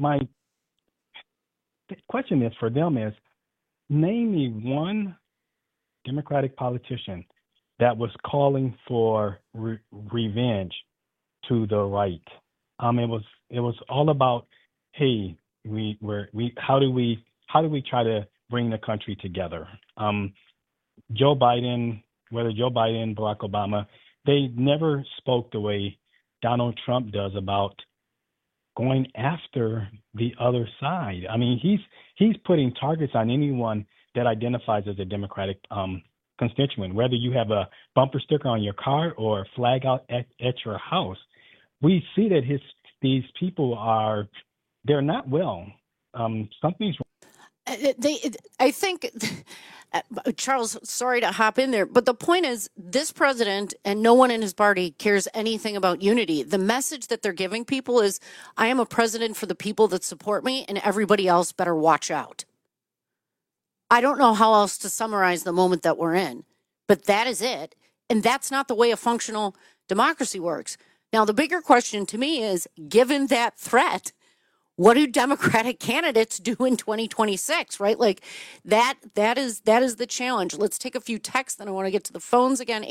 question is for them is, name me one Democratic politician that was calling for revenge to the right. It was all about, hey, how do we try to bring the country together? Joe Biden, Barack Obama, they never spoke the way Donald Trump does about going after the other side. I mean, he's putting targets on anyone that identifies as a Democratic constituent, whether you have a bumper sticker on your car or a flag out at your house. We see that these people they're not well. Something's wrong. I think, Charles, sorry to hop in there, but the point is this president and no one in his party cares anything about unity. The message that they're giving people is, I am a president for the people that support me and everybody else better watch out. I don't know how else to summarize the moment that we're in, but that is it. And that's not the way a functional democracy works. Now, the bigger question to me is, given that threat, what do Democratic candidates do in 2026, right? Like that is the challenge. Let's take a few texts, then I want to get to the phones again,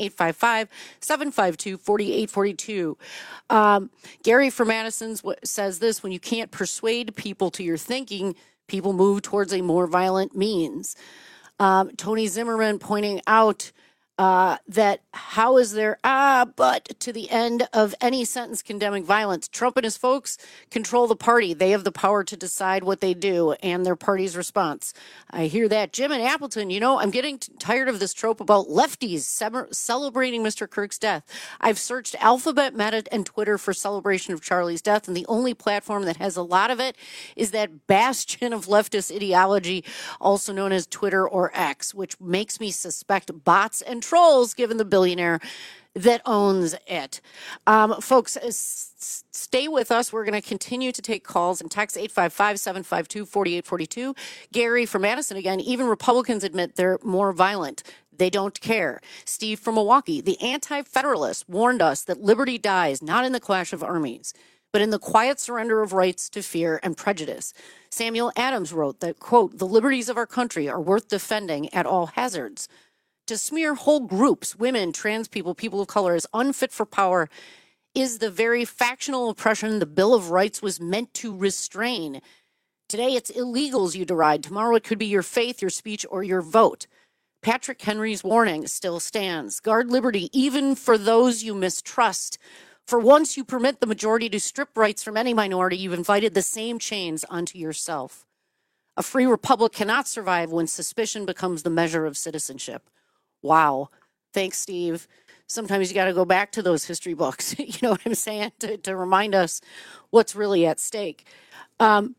855-752-4842. Gary from Madison says this: when you can't persuade people to your thinking, people move towards a more violent means. Tony Zimmerman pointing out that how is there but to the end of any sentence condemning violence? Trump and his folks control the party. They have the power to decide what they do and their party's response. I hear that. Jim in Appleton, I'm getting tired of this trope about lefties celebrating Mr. Kirk's death. I've searched Alphabet, Meta, and Twitter for celebration of Charlie's death, and the only platform that has a lot of it is that bastion of leftist ideology, also known as Twitter or X, which makes me suspect bots and trolls, given the billionaire that owns it. Folks, stay with us. We're going to continue to take calls and text 855-752-4842. Gary from Madison again, even Republicans admit they're more violent. They don't care. Steve from Milwaukee, the anti-federalist, warned us that liberty dies not in the clash of armies, but in the quiet surrender of rights to fear and prejudice. Samuel Adams wrote that, quote, the liberties of our country are worth defending at all hazards. To smear whole groups, women, trans people, people of color, as unfit for power is the very factional oppression the Bill of Rights was meant to restrain. Today, it's illegals you deride. Tomorrow, it could be your faith, your speech, or your vote. Patrick Henry's warning still stands. Guard liberty, even for those you mistrust. For once you permit the majority to strip rights from any minority, you've invited the same chains onto yourself. A free republic cannot survive when suspicion becomes the measure of citizenship. Wow. Thanks, Steve. Sometimes you got to go back to those history books, you know what I'm saying, to remind us what's really at stake. The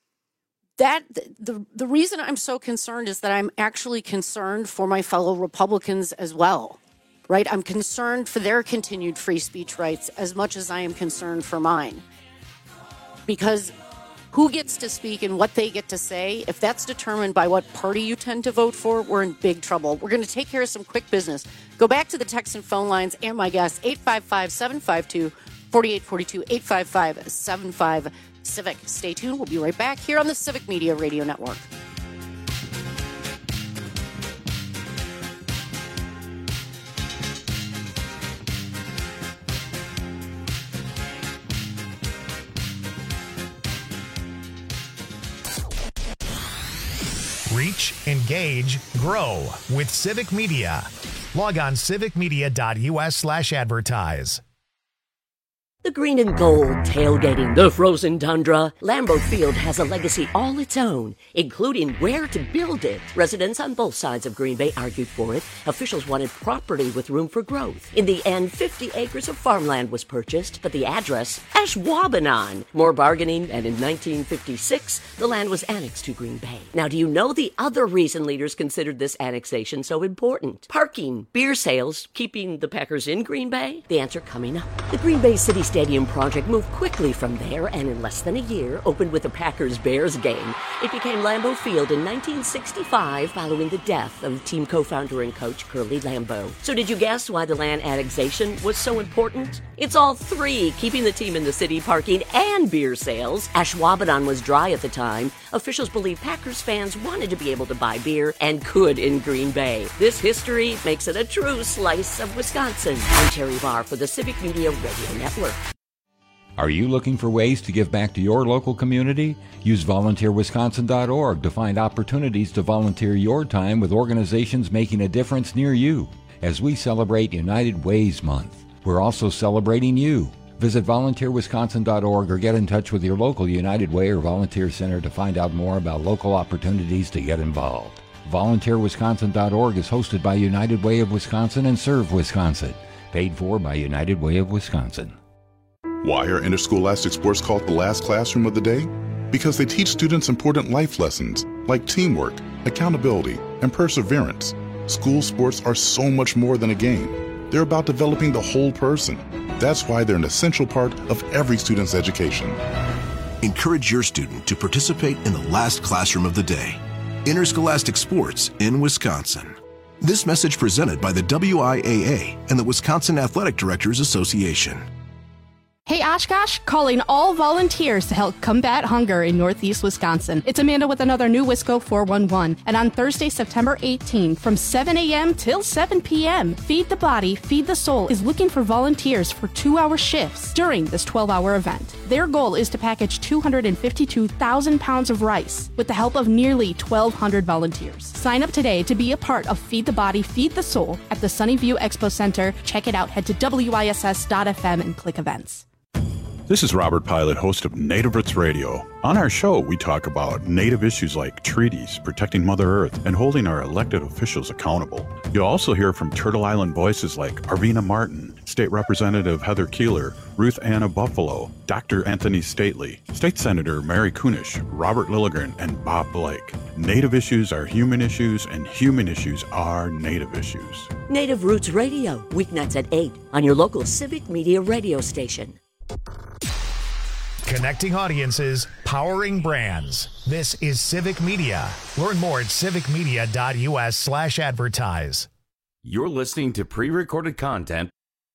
reason I'm so concerned is that I'm actually concerned for my fellow Republicans as well, right? I'm concerned for their continued free speech rights as much as I am concerned for mine. Because who gets to speak and what they get to say, if that's determined by what party you tend to vote for, we're in big trouble. We're going to take care of some quick business. Go back to the text and phone lines and my guests, 855-752-4842, 855-75-CIVIC. Stay tuned. We'll be right back here on the Civic Media Radio Network. Reach, engage, grow with Civic Media. Log on civicmedia.us/advertise. The green and gold, tailgating the frozen tundra. Lambeau Field has a legacy all its own, including where to build it. Residents on both sides of Green Bay argued for it. Officials wanted property with room for growth. In the end, 50 acres of farmland was purchased, but the address, Ashwaubenon. More bargaining, and in 1956, the land was annexed to Green Bay. Now, do you know the other reason leaders considered this annexation so important? Parking, beer sales, keeping the Packers in Green Bay? The answer coming up. The Green Bay City Stadium project moved quickly from there and in less than a year opened with a Packers-Bears game. It became Lambeau Field in 1965 following the death of team co-founder and coach Curly Lambeau. So did you guess why the land annexation was so important? It's all three, keeping the team in the city, parking, and beer sales. Ashwaubenon was dry at the time. Officials believe Packers fans wanted to be able to buy beer and could in Green Bay. This history makes it a true slice of Wisconsin. I'm Terry Barr for the Civic Media Radio Network. Are you looking for ways to give back to your local community? Use volunteerwisconsin.org to find opportunities to volunteer your time with organizations making a difference near you. As we celebrate United Ways Month, we're also celebrating you. Visit volunteerwisconsin.org or get in touch with your local United Way or volunteer center to find out more about local opportunities to get involved. VolunteerWisconsin.org is hosted by United Way of Wisconsin and Serve Wisconsin. Paid for by United Way of Wisconsin. Why are interscholastic sports called the last classroom of the day? Because they teach students important life lessons like teamwork, accountability, and perseverance. School sports are so much more than a game. They're about developing the whole person. That's why they're an essential part of every student's education. Encourage your student to participate in the last classroom of the day. Interscholastic sports in Wisconsin. This message presented by the WIAA and the Wisconsin Athletic Directors Association. Hey Oshkosh, calling all volunteers to help combat hunger in Northeast Wisconsin. It's Amanda with another new Wisco 411. And on Thursday, September 18, from 7 a.m. till 7 p.m., Feed the Body, Feed the Soul is looking for volunteers for 2-hour shifts during this 12-hour event. Their goal is to package 252,000 pounds of rice with the help of nearly 1,200 volunteers. Sign up today to be a part of Feed the Body, Feed the Soul at the Sunnyview Expo Center. Check it out. Head to WISS.FM and click events. This is Robert Pilot, host of Native Roots Radio. On our show, we talk about Native issues like treaties, protecting Mother Earth, and holding our elected officials accountable. You'll also hear from Turtle Island voices like Arvina Martin, State Representative Heather Keeler, Ruth Anna Buffalo, Dr. Anthony Stately, State Senator Mary Kunish, Robert Lilligren, and Bob Blake. Native issues are human issues, and human issues are Native issues. Native Roots Radio, weeknights at 8 on your local Civic Media radio station. Connecting audiences, powering brands. This is Civic Media. Learn more at civicmedia.us/advertise. You're listening to pre-recorded content.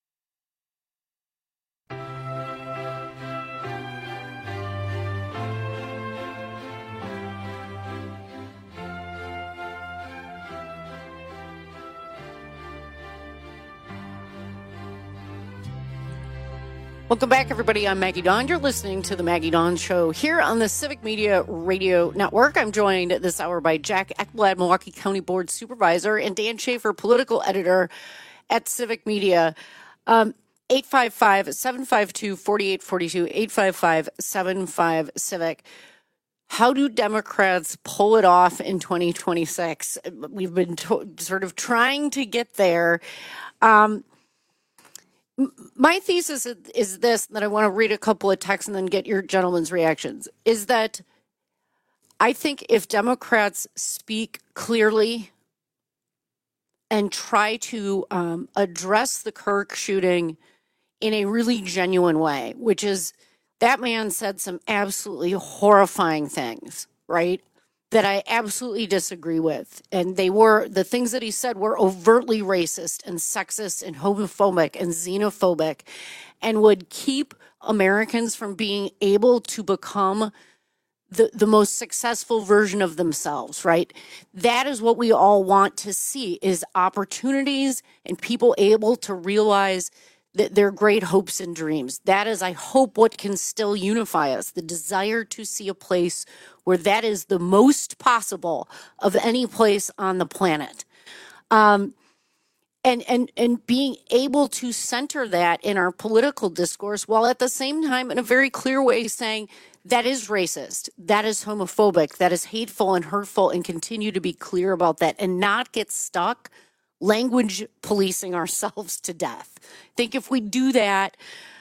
Welcome back, everybody. I'm Maggie Dawn. You're listening to the Maggie Dawn Show here on the Civic Media Radio Network. I'm joined this hour by Jack Ekblad, Milwaukee County Board Supervisor, and Dan Schaefer, Political Editor at Civic Media. 855-752-4842, 855-75-CIVIC. How do Democrats pull it off in 2026? We've been sort of trying to get there. My thesis is this, that I want to read a couple of texts and then get your gentlemen's reactions, is that I think if Democrats speak clearly and try to address the Kirk shooting in a really genuine way, which is that man said some absolutely horrifying things, right? That I absolutely disagree with. And the things that he said were overtly racist and sexist and homophobic and xenophobic and would keep Americans from being able to become the most successful version of themselves, right? That is what we all want to see, is opportunities and people able to realize their great hopes and dreams. That is, I hope, what can still unify us, the desire to see a place where that is the most possible of any place on the planet. and being able to center that in our political discourse, while at the same time in a very clear way saying that is racist, that is homophobic, that is hateful and hurtful, and continue to be clear about that and not get stuck language policing ourselves to death. I think if we do that,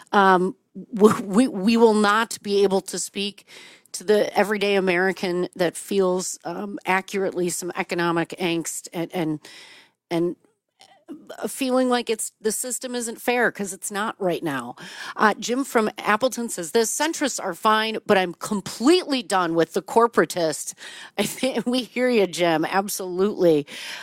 we will not be able to speak to the everyday American that feels accurately some economic angst and feeling like the system isn't fair, because it's not right now. Jim from Appleton says, the centrists are fine, but I'm completely done with the corporatists. I think we hear you, Jim. Absolutely.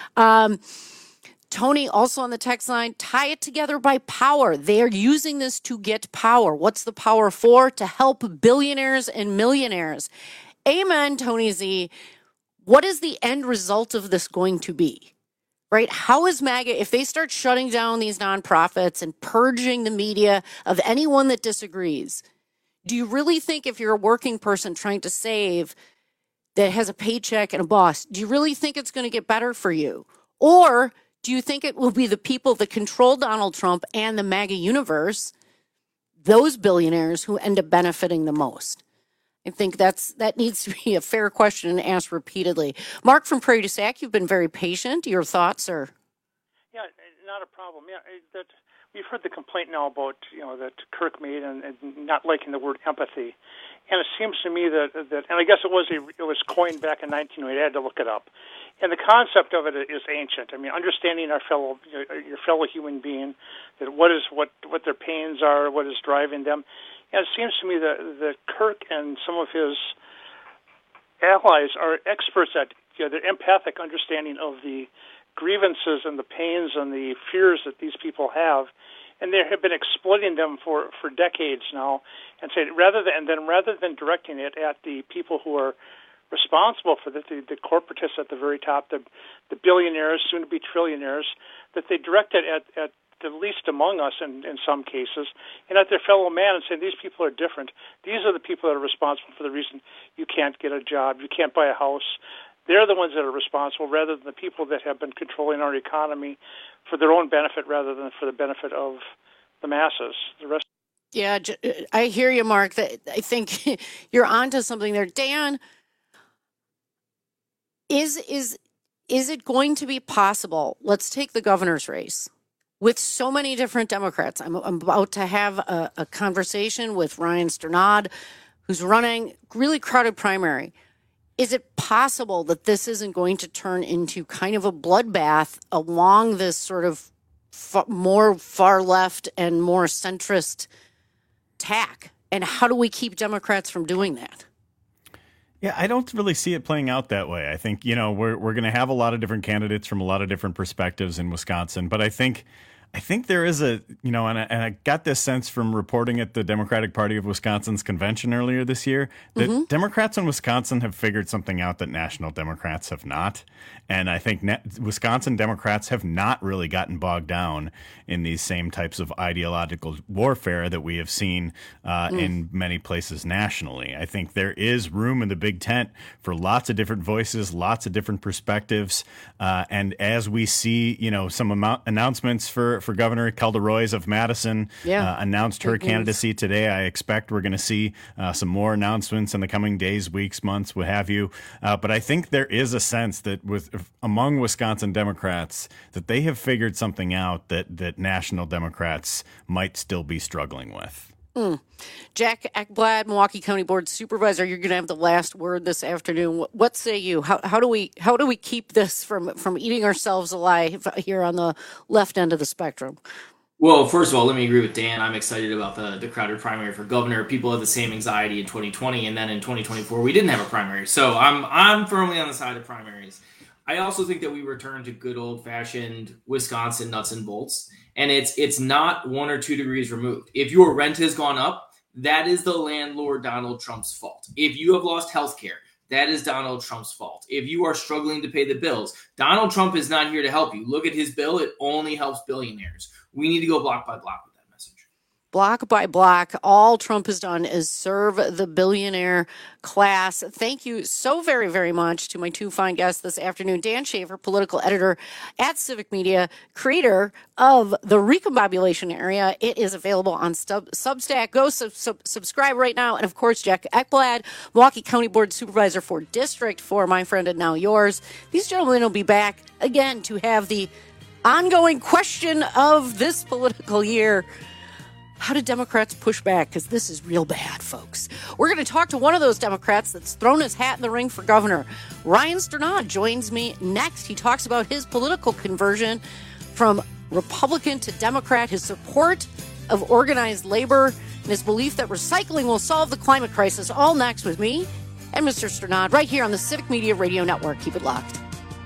Tony, also on the text line, tie it together by power. They are using this to get power. What's the power for? To help billionaires and millionaires. Amen, Tony Z. What is the end result of this going to be? Right? How is MAGA, if they start shutting down these nonprofits and purging the media of anyone that disagrees, do you really think if you're a working person trying to save that has a paycheck and a boss, do you really think it's going to get better for you? Or do you think it will be the people that control Donald Trump and the MAGA universe, those billionaires, who end up benefiting the most? I think that needs to be a fair question and asked repeatedly. Mark from Prairie du Sac, you've been very patient. Your thoughts are? Yeah, not a problem. Yeah, that we've heard the complaint now about that Kirk made and not liking the word empathy, and it seems to me that and I guess it was coined back in 1908. I had to look it up, and the concept of it is ancient. I mean, understanding your fellow human being, that what their pains are, what is driving them. And it seems to me that Kirk and some of his allies are experts at their empathic understanding of the grievances and the pains and the fears that these people have, and they have been exploiting them for decades now. And say rather than directing it at the people who are responsible for the corporatists at the very top, the billionaires, soon to be trillionaires, that they direct it at the least among us in some cases, and at their fellow man, and say these people are different. These are the people that are responsible for the reason you can't get a job, you can't buy a house. They're the ones that are responsible, rather than the people that have been controlling our economy for their own benefit rather than for the benefit of the masses. The rest. Yeah, I hear you, Mark. I think you're onto something there. Dan, is it going to be possible? Let's take the governor's race. With so many different Democrats, I'm about to have a conversation with Ryan Sternad, who's running really crowded primary. Is it possible that this isn't going to turn into kind of a bloodbath along this sort of more far left and more centrist tack? And how do we keep Democrats from doing that? Yeah, I don't really see it playing out that way. I think, we're going to have a lot of different candidates from a lot of different perspectives in Wisconsin, but I think there is and I got this sense from reporting at the Democratic Party of Wisconsin's convention earlier this year that Democrats in Wisconsin have figured something out that national Democrats have not. And I think Wisconsin Democrats have not really gotten bogged down in these same types of ideological warfare that we have seen in many places nationally. I think there is room in the big tent for lots of different voices, lots of different perspectives. And as we see, some announcements for Governor Kelda Roys of Madison announced her candidacy today. I expect we're going to see some more announcements in the coming days, weeks, months, what have you. But I think there is a sense that among Wisconsin Democrats that they have figured something out that national Democrats might still be struggling with. Jack Ekblad, Milwaukee County Board Supervisor, you're going to have the last word this afternoon. What say you? How do we keep this from eating ourselves alive here on the left end of the spectrum? Well, first of all, let me agree with Dan. I'm excited about the crowded primary for governor. People had the same anxiety in 2020, and then in 2024 we didn't have a primary. So I'm firmly on the side of primaries. I also think that we return to good old-fashioned Wisconsin nuts and bolts, and it's not 1 or 2 degrees removed. If your rent has gone up, that is the landlord Donald Trump's fault. If you have lost health care, that is Donald Trump's fault. If you are struggling to pay the bills, Donald Trump is not here to help you. Look at his bill. It only helps billionaires. We need to go block by block with that message. block by block. All Trump has done is serve the billionaire class. Thank you so very, very much to my two fine guests this afternoon. Dan Shaver, political editor at Civic Media, creator of the Recombobulation Area. It is available on Substack. Go subscribe right now. And, of course, Jack Ekblad, Milwaukee County Board Supervisor for District 4, my friend and now yours. These gentlemen will be back again to have the ongoing question of this political year. How do Democrats push back? Because this is real bad, folks. We're going to talk to one of those Democrats that's thrown his hat in the ring for governor. Ryan Strnad joins me next. He talks about his political conversion from Republican to Democrat, his support of organized labor, and his belief that recycling will solve the climate crisis. All next with me and Mr. Strnad right here on the Civic Media Radio Network. Keep it locked.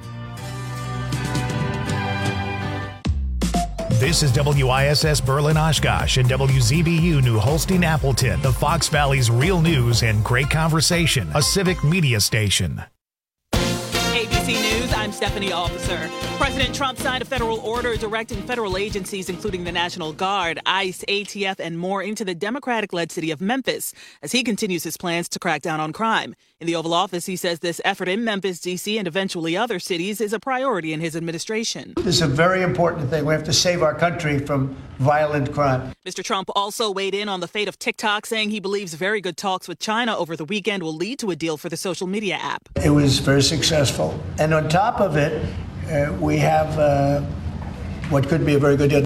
This is WISS Berlin Oshkosh and WZBU New Holstein Appleton, the Fox Valley's real news and great conversation, a Civic Media station. ABC News, I'm Stephanie Officer. President Trump signed a federal order directing federal agencies, including the National Guard, ICE, ATF, and more into the Democratic-led city of Memphis as he continues his plans to crack down on crime. In the Oval Office, he says this effort in Memphis, D.C., and eventually other cities is a priority in his administration. This is a very important thing. We have to save our country from violent crime. Mr. Trump also weighed in on the fate of TikTok, saying he believes very good talks with China over the weekend will lead to a deal for the social media app. It was very successful. And on top of it, we have what could be a very good deal.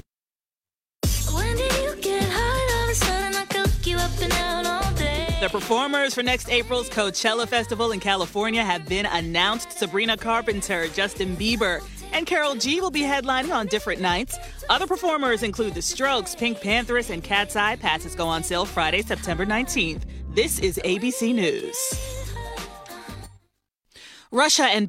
The performers for next April's Coachella Festival in California have been announced. Sabrina Carpenter, Justin Bieber, and Karol G will be headlining on different nights. Other performers include The Strokes, Pink Panthers, and Cat's Eye. Passes go on sale Friday, September 19th. This is ABC News. Russia and